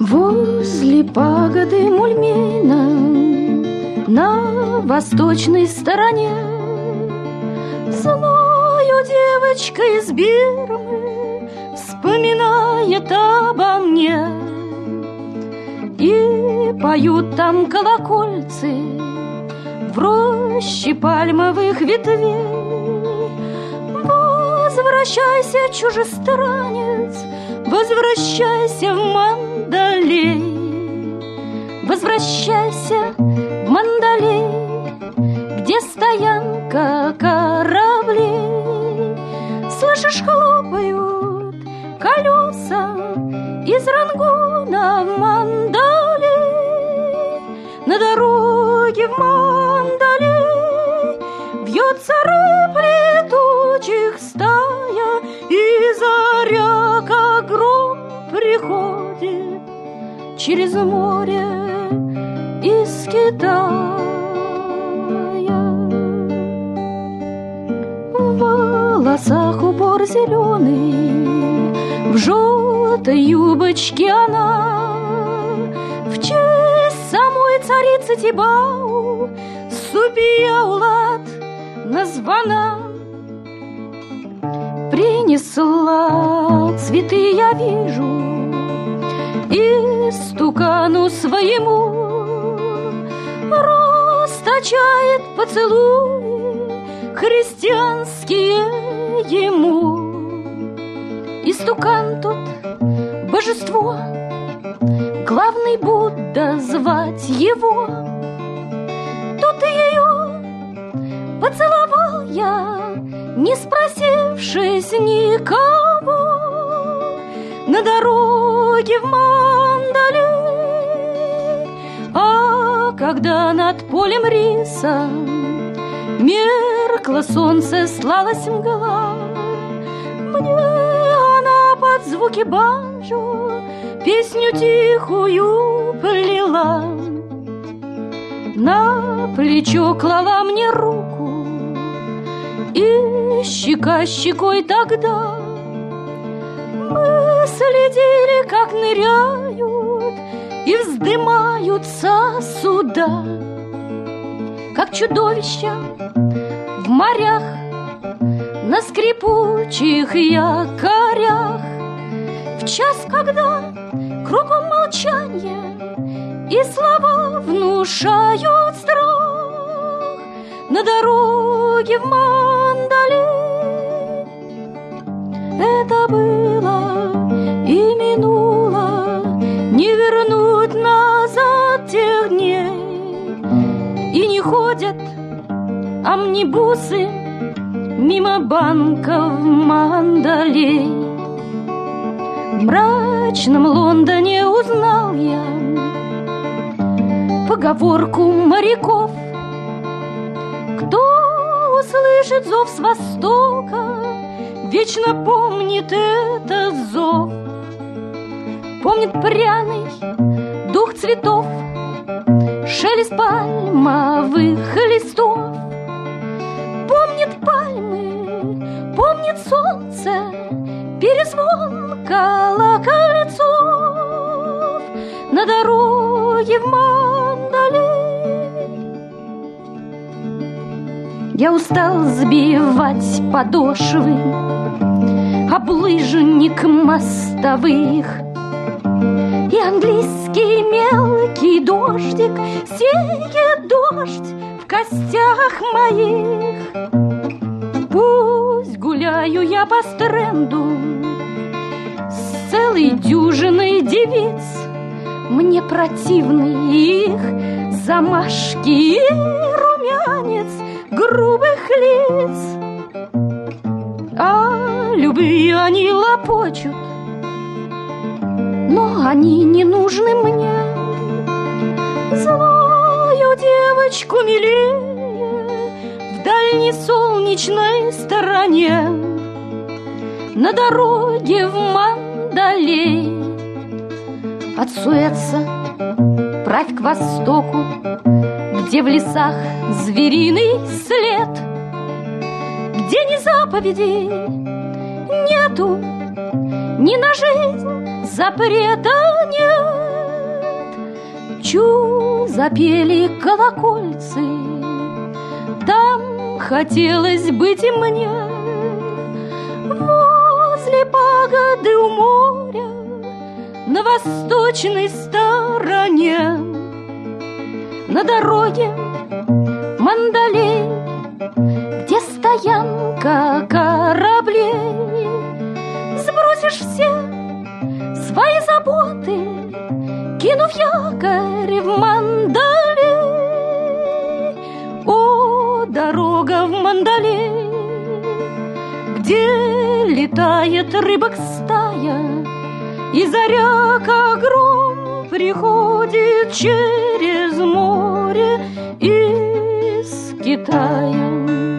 Возле пагоды Мульмена на восточной стороне злою девочка из Бирмы вспоминает обо мне. И поют там колокольцы в роще пальмовых ветвей. Возвращайся, чужестранец, возвращайся в Мандалей. Возвращайся в Мандалей, где стоянка кораблей. Слышишь, хлопают колеса из Рангуна в Мандалей. На дороге в Мандалей вьется рыб летучих стая, и заря, как гром, приходит через море из Китая. В волосах убор зеленый, в желтой юбочке она в честь самой царицы Тибау Супия-Улад названа. Принесла цветы, я вижу, и стукану своему расточает поцелуи христианские ему. Истукан тут божество, главный Будда звать его. Тут ее поцеловал я, не спросившись никого, на дороге в Мандалей. А когда над полем риса меркло солнце, слалась мгла, мне она под звуки банджо песню тихую плела. На плечо клала мне руку, и щека щекой тогда мы следили, как ныряют и вздымаются суда, как чудовища в морях на скрипучих якорях. В час, когда кругом молчание и слова внушают страх, на дороге в Мандалей. Это было и минуло, не вернуть назад тех дней. И не ходят амнибусы мимо банка в Мандалей. В мрачном Лондоне узнал я поговорку моряков: кто услышит зов с востока, вечно помнит этот зов. Помнит пряный дух цветов, шелест пальмовых листов. Помнит пальмы, помнит солнце, перезвон колокольцов на дороге в Мандалей. Я устал сбивать подошвы об лыжник мостовых, и английский мелкий дождик сеет дождь в костях моих. Пусть гуляю я по стренду с целой дюжиной девиц, мне противны их замашки и румянец грубых лиц. А любви они лопочут, но они не нужны мне. Злую девочку милее в дальней солнечной стороне, на дороге в Мандалей. От Суэца правь к востоку, где в лесах звериный след, где ни заповедей нету, ни на жизнь запрета нет. Чу-чу запели колокольцы, там хотелось быть и мне. Возле пагоды у моря, на восточной стороне, на дороге Мандалей, где стоянка кораблей. Сбросишь все свои заботы, кинув якорь в Мандалей. О, дорога в Мандалей, где летает рыбок стая, и заря, как гром, приходит через море из Китая.